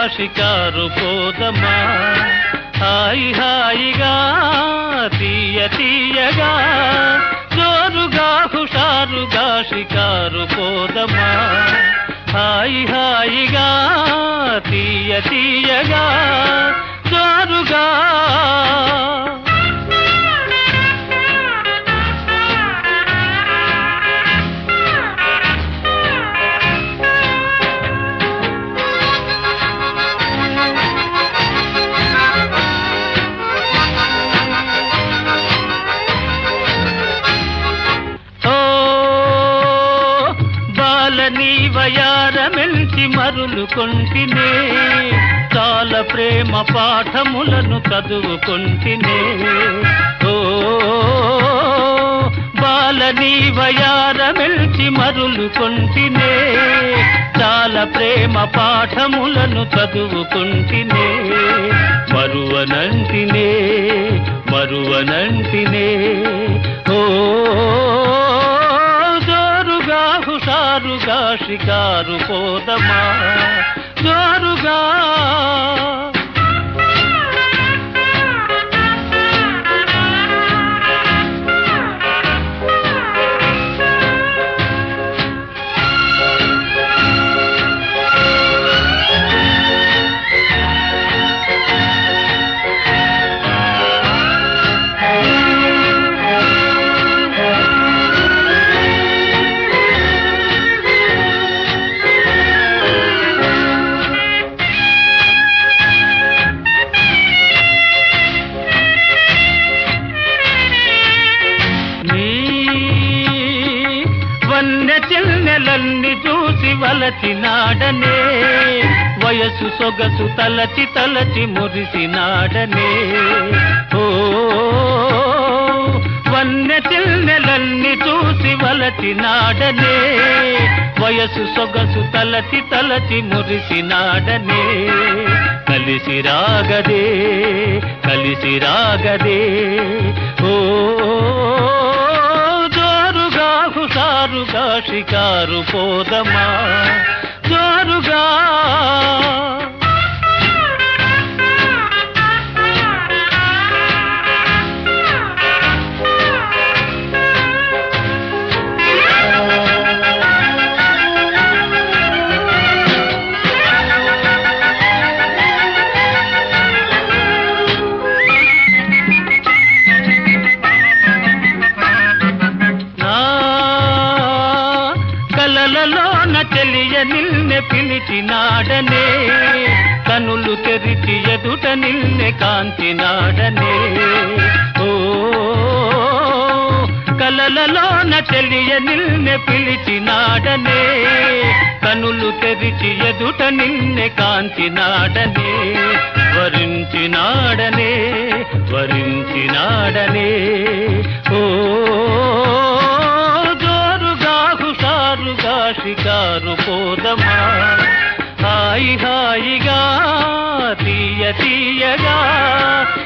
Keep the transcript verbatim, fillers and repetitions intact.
షికారు పోదమా హాయి హాయిగా తీయ తీయగా జోరుగా హుషారుగా షికారు పోదమా హాయి హాయిగా తీయ తీయగా జోరుగా నీ వయారమెల్చి మరులు కొంటినే చాలా ప్రేమ పాఠములను చదువుకొంటినే ఓ బాలని వయారమెల్చి మరులు కొంటినే చాలా ప్రేమ పాఠములను చదువుకొంటినే మరువనంటినే మరువనంటినే ఓ హుషారుగా షికారు పోదమా జోరుగా వన్య చిన్నెలన్ని చూసి వలచినాడనే వయసు సొగసు తలచి తలచి మురిసినాడనే ఓ వన్య చిన్నెలన్ని చూసి వలచినాడనే వయసు సొగసు తలచి తలచి మురిసినాడనే కలిసి రాగదే కలిసి రాగదే ఓ హుషారుగా షికారు పోదమా జోరుగా కలలలోన చెలియ నిన్నే పిలిచినాడనే కనులు తెరిచి ఎదుట నిన్నే కాంచినాడనే ఓ కలలలోన చెలియ నిన్నే పిలిచినాడనే కనులు తెరిచి ఎదుట నిన్నే కాంచినాడనే వరించినాడనే వరించినాడనే ఓ షికారు పోదమా హాయి హాయిగా తీయ తీయగా